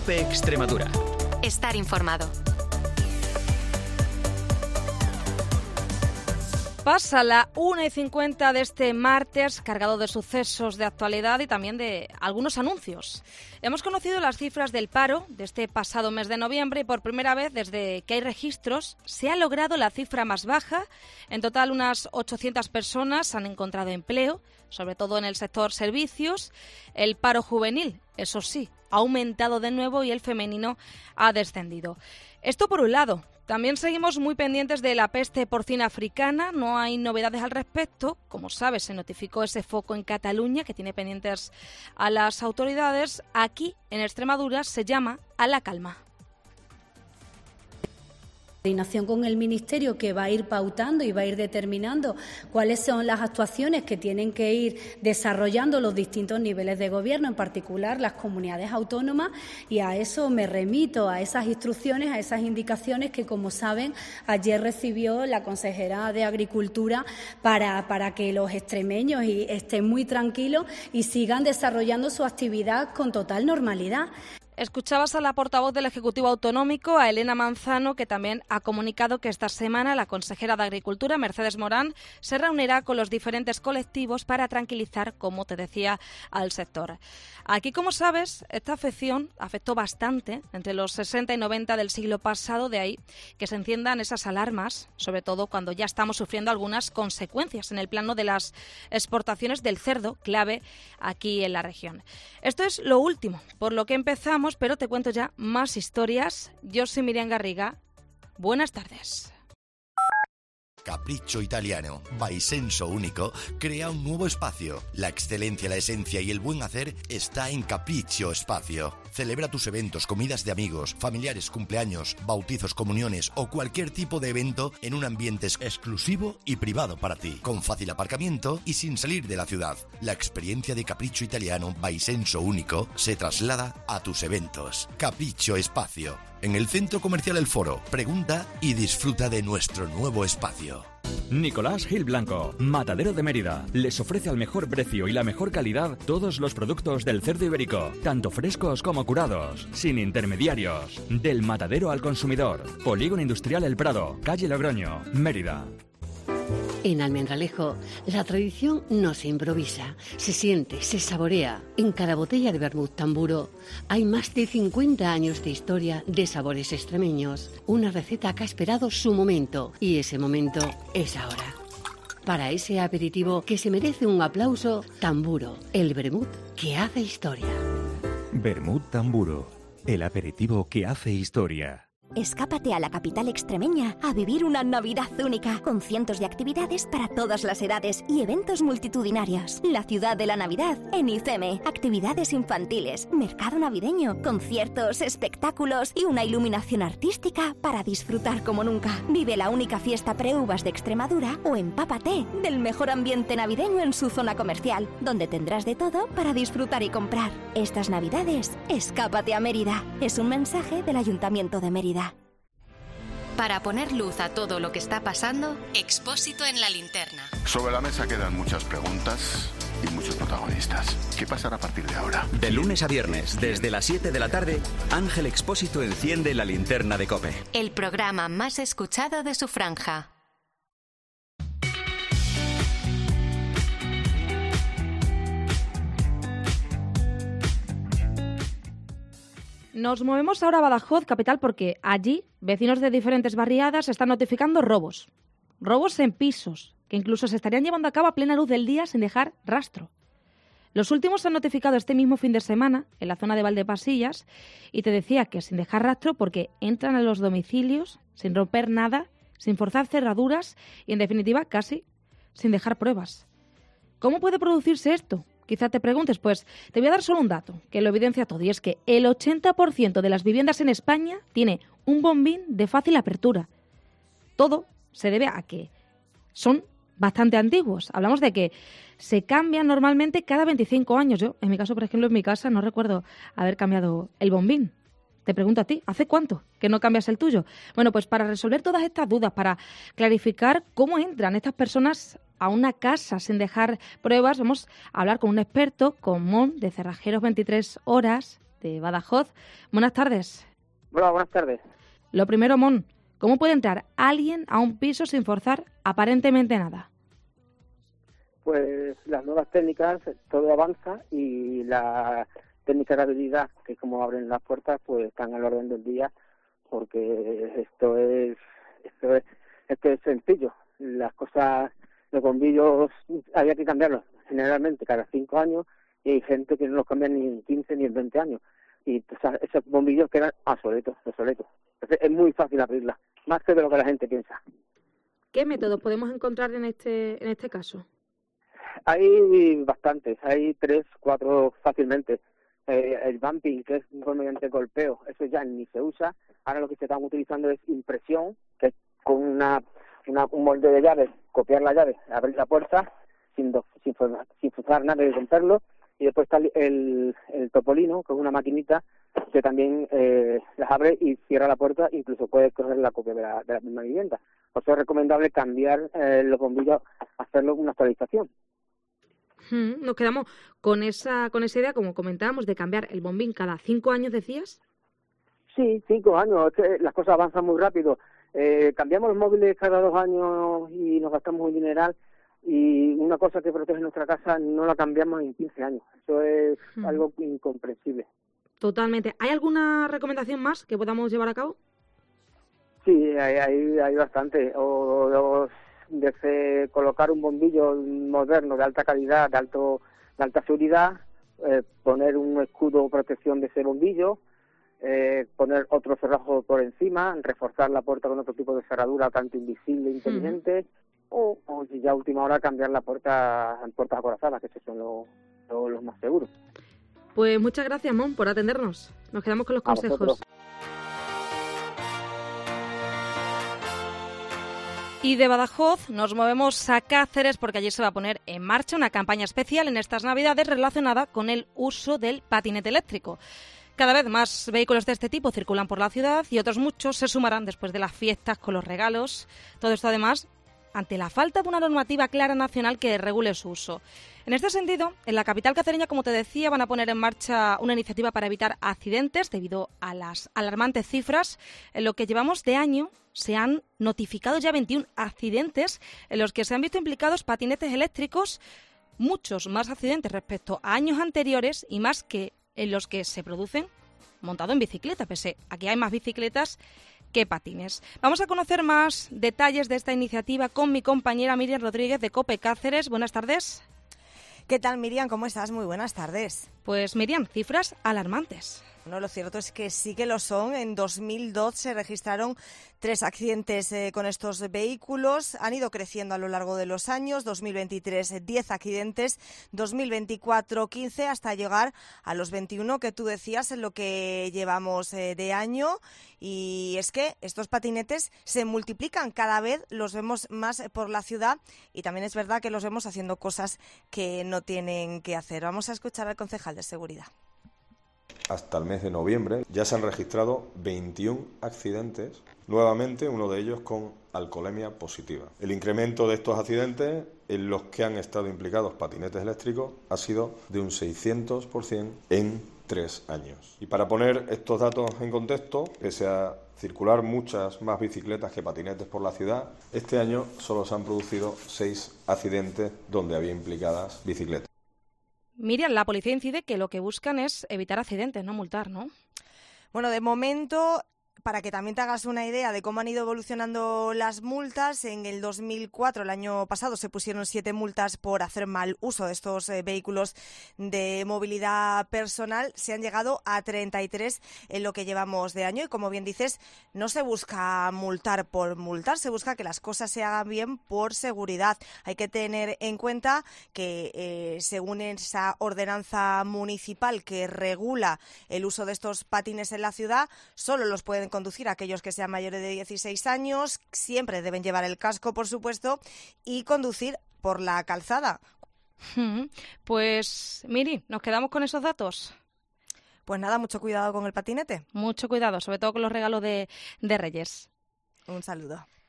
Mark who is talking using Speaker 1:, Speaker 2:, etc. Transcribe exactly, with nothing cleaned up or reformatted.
Speaker 1: COPE Extremadura.
Speaker 2: Estar informado.
Speaker 3: Pasa la una y cincuenta de este martes, cargado de sucesos de actualidad y también de algunos anuncios. Hemos conocido las cifras del paro de este pasado mes de noviembre y por primera vez desde que hay registros se ha logrado la cifra más baja. En total, unas ochocientas personas han encontrado empleo, sobre todo en el sector servicios. El paro juvenil, eso sí, ha aumentado de nuevo y el femenino ha descendido. Esto por un lado. También seguimos muy pendientes de la peste porcina africana. No hay novedades al respecto. Como sabes, se notificó ese foco en Cataluña que tiene pendientes a las autoridades. Aquí, en Extremadura, se llama a la calma.
Speaker 4: Coordinación con el Ministerio, que va a ir pautando y va a ir determinando cuáles son las actuaciones que tienen que ir desarrollando los distintos niveles de gobierno, en particular las comunidades autónomas, y a eso me remito, a esas instrucciones, a esas indicaciones que, como saben, ayer recibió la consejera de Agricultura para, para que los extremeños y estén muy tranquilos y sigan desarrollando su actividad con total normalidad.
Speaker 3: Escuchabas a la portavoz del Ejecutivo Autonómico, a Elena Manzano, que también ha comunicado que esta semana la consejera de Agricultura, Mercedes Morán, se reunirá con los diferentes colectivos para tranquilizar, como te decía, al sector. Aquí, como sabes, esta afección afectó bastante entre los sesenta y noventa del siglo pasado, de ahí que se enciendan esas alarmas, sobre todo cuando ya estamos sufriendo algunas consecuencias en el plano de las exportaciones del cerdo, clave aquí en la región. Esto es lo último, por lo que empezamos, pero te cuento ya más historias. Yo soy Miriam Garriga. Buenas tardes.
Speaker 5: Capriccio Italiano, by Senso Único, crea un nuevo espacio. La excelencia, la esencia y el buen hacer está en Capriccio Espacio. Celebra tus eventos, comidas de amigos, familiares, cumpleaños, bautizos, comuniones o cualquier tipo de evento en un ambiente exclusivo y privado para ti, con fácil aparcamiento y sin salir de la ciudad. La experiencia de Capriccio Italiano by Senso Único se traslada a tus eventos. Capriccio Espacio. En el Centro Comercial El Foro, pregunta y disfruta de nuestro nuevo espacio.
Speaker 6: Nicolás Gil Blanco, Matadero de Mérida, les ofrece al mejor precio y la mejor calidad todos los productos del cerdo ibérico, tanto frescos como curados, sin intermediarios. Del matadero al consumidor. Polígono Industrial El Prado, calle Logroño, Mérida.
Speaker 7: En Almendralejo, la tradición no se improvisa, se siente, se saborea. En cada botella de vermut Tamburo hay más de cincuenta años de historia de sabores extremeños. Una receta que ha esperado su momento, y ese momento es ahora. Para ese aperitivo que se merece un aplauso, Tamburo, el vermut que hace historia.
Speaker 8: Vermut Tamburo, el aperitivo que hace historia.
Speaker 9: Escápate a la capital extremeña a vivir una Navidad única, con cientos de actividades para todas las edades y eventos multitudinarios. La ciudad de la Navidad en ICEME. Actividades infantiles, mercado navideño, conciertos, espectáculos y una iluminación artística para disfrutar como nunca. Vive la única fiesta pre-uvas de Extremadura o empápate del mejor ambiente navideño en su zona comercial, donde tendrás de todo para disfrutar y comprar. Estas Navidades, escápate a Mérida. Es un mensaje del Ayuntamiento de Mérida.
Speaker 2: Para poner luz a todo lo que está pasando, Expósito en la linterna.
Speaker 10: Sobre la mesa quedan muchas preguntas y muchos protagonistas. ¿Qué pasará a partir de ahora?
Speaker 1: De lunes a viernes, desde las siete de la tarde, Ángel Expósito enciende la linterna de COPE.
Speaker 2: El programa más escuchado de su franja.
Speaker 3: Nos movemos ahora a Badajoz, capital, porque allí vecinos de diferentes barriadas están notificando robos. Robos en pisos, que incluso se estarían llevando a cabo a plena luz del día sin dejar rastro. Los últimos se han notificado este mismo fin de semana en la zona de Valdepasillas y te decía que sin dejar rastro porque entran a los domicilios sin romper nada, sin forzar cerraduras y, en definitiva, casi sin dejar pruebas. ¿Cómo puede producirse esto? Quizá te preguntes, pues te voy a dar solo un dato que lo evidencia todo, y es que el ochenta por ciento de las viviendas en España tiene un bombín de fácil apertura. Todo se debe a que son bastante antiguos. Hablamos de que se cambian normalmente cada veinticinco años. Yo, en mi caso, por ejemplo, en mi casa no recuerdo haber cambiado el bombín. Te pregunto a ti, ¿hace cuánto que no cambias el tuyo? Bueno, pues para resolver todas estas dudas, para clarificar cómo entran estas personas a una casa sin dejar pruebas, vamos a hablar con un experto, con Mon, de Cerrajeros veintitrés horas, de Badajoz. Buenas tardes.
Speaker 11: Hola, buenas tardes.
Speaker 3: Lo primero, Mon, ¿cómo puede entrar alguien a un piso sin forzar aparentemente nada?
Speaker 11: Pues las nuevas técnicas, todo avanza y la técnica de habilidad, que es como abren las puertas, pues están al orden del día, porque esto es esto es, esto es sencillo. Las cosas, los bombillos había que cambiarlos generalmente cada cinco años y hay gente que no los cambia ni en quince ni en veinte años. Y o sea, esos bombillos quedan obsoletos, obsoletos. Entonces es muy fácil abrirla, más que de lo que la gente piensa.
Speaker 3: ¿Qué métodos podemos encontrar en este en este caso?
Speaker 11: Hay bastantes, hay tres, cuatro fácilmente. Eh, el bumping, que es mediante golpeo, eso ya ni se usa. Ahora lo que se están utilizando es impresión, que es con una, una un molde de llave, copiar la llave, abrir la puerta sin do, sin, sin forzar nada y romperlo. Y después está el, el topolino, que es una maquinita que también eh, las abre y cierra la puerta, incluso puedes coger la copia de la, de la misma vivienda. Por eso es recomendable cambiar eh, los bombillos, hacerlo una actualización.
Speaker 3: Nos quedamos con esa con esa idea, como comentábamos, de cambiar el bombín cada cinco años, ¿decías?
Speaker 11: Sí, cinco años. Es que las cosas avanzan muy rápido. Eh, cambiamos los móviles cada dos años y nos gastamos un dineral. Y una cosa que protege nuestra casa no la cambiamos en quince años. Eso es hmm. algo incomprensible.
Speaker 3: Totalmente. ¿Hay alguna recomendación más que podamos llevar a cabo?
Speaker 11: Sí, hay, hay, hay bastante. O, o desde colocar un bombillo moderno de alta calidad, de alto de alta seguridad, eh, poner un escudo de protección de ese bombillo, eh, poner otro cerrojo por encima, reforzar la puerta con otro tipo de cerradura, tanto invisible e inteligente. Hmm. O, o si ya a última hora cambiar la puerta en puertas acorazadas, que esos son los, los, los más seguros.
Speaker 3: Pues muchas gracias, Mon, por atendernos. Nos quedamos con los consejos. Y de Badajoz nos movemos a Cáceres porque allí se va a poner en marcha una campaña especial en estas Navidades relacionada con el uso del patinete eléctrico. Cada vez más vehículos de este tipo circulan por la ciudad y otros muchos se sumarán después de las fiestas con los regalos. Todo esto además ante la falta de una normativa clara nacional que regule su uso. En este sentido, en la capital cacereña, como te decía, van a poner en marcha una iniciativa para evitar accidentes debido a las alarmantes cifras. En lo que llevamos de año se han notificado ya veintiún accidentes en los que se han visto implicados patinetes eléctricos, muchos más accidentes respecto a años anteriores y más que en los que se producen montado en bicicleta, pese a que hay más bicicletas que patines. Vamos a conocer más detalles de esta iniciativa con mi compañera Miriam Rodríguez de COPE Cáceres. Buenas tardes.
Speaker 12: ¿Qué tal, Miriam? ¿Cómo estás? Muy buenas tardes.
Speaker 3: Pues, Miriam, cifras alarmantes.
Speaker 12: Bueno, lo cierto es que sí que lo son. En dos mil doce se registraron tres accidentes eh, con estos vehículos. Han ido creciendo a lo largo de los años. dos mil veintitrés, diez accidentes. dos mil veinticuatro, quince, hasta llegar a los veintiuno que tú decías en lo que llevamos eh, de año. Y es que estos patinetes se multiplican cada vez, los vemos más por la ciudad y también es verdad que los vemos haciendo cosas que no tienen que hacer. Vamos a escuchar al concejal de seguridad.
Speaker 13: Hasta el mes de noviembre ya se han registrado veintiún accidentes, nuevamente uno de ellos con alcoholemia positiva. El incremento de estos accidentes en los que han estado implicados patinetes eléctricos ha sido de un seiscientos por ciento en tres años. Y para poner estos datos en contexto, pese a circular muchas más bicicletas que patinetes por la ciudad, este año solo se han producido seis accidentes donde había implicadas bicicletas.
Speaker 3: Miriam, la policía incide que lo que buscan es evitar accidentes, no multar, ¿no?
Speaker 12: Bueno, de momento, para que también te hagas una idea de cómo han ido evolucionando las multas, en el dos mil cuatro, el año pasado, se pusieron siete multas por hacer mal uso de estos eh, vehículos de movilidad personal. Se han llegado a treinta y tres en lo que llevamos de año y, como bien dices, no se busca multar por multar, se busca que las cosas se hagan bien por seguridad. Hay que tener en cuenta que, eh, según esa ordenanza municipal que regula el uso de estos patines en la ciudad, solo los pueden conducir a aquellos que sean mayores de dieciséis años, siempre deben llevar el casco, por supuesto, y conducir por la calzada.
Speaker 3: Pues, Miri, ¿nos quedamos con esos datos?
Speaker 12: Pues nada, mucho cuidado con el patinete.
Speaker 3: Mucho cuidado, sobre todo con los regalos de, de Reyes.
Speaker 12: Un saludo.